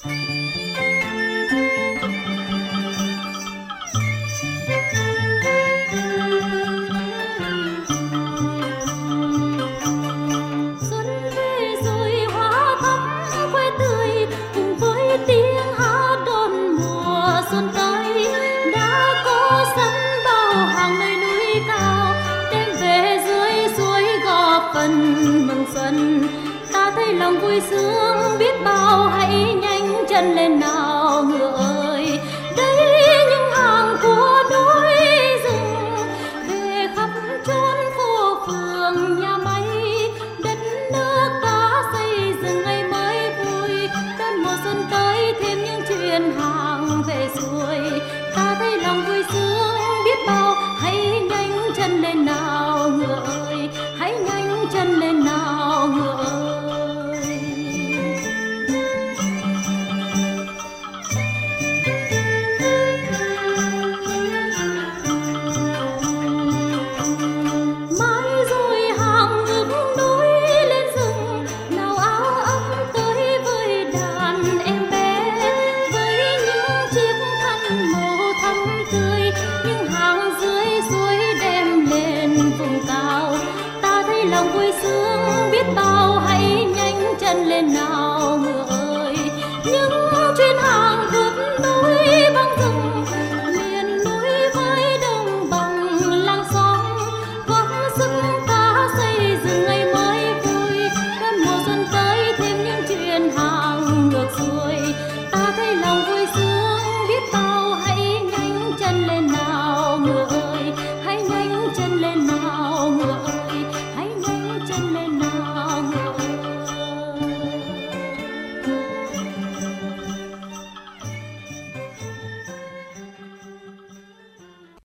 Mừng xuân ta thấy lòng vui sướng biết bao, hãy nhanh chân lên nào ngựa ơi. Đây những hàng của núi rừng về khắp chốn phố phường nhà máy, đất nước ta xây dựng ngày mới vui. Đón mùa xuân tới thêm những chuyện hàng về xuôi, ta thấy lòng vui sướng biết bao, hãy nhanh chân lên nào ngựa ơi, hãy nhanh chân lên nào ngựa ơi. Mãi rồi hàng ngược núi lên rừng, nào áo ấm tới với đàn em bé, với những chiếc khăn màu thắm tươi, những hàng dưới suối đem lên vùng cao. Ta thấy lòng vui sướng biết bao, hãy nhanh chân lên nào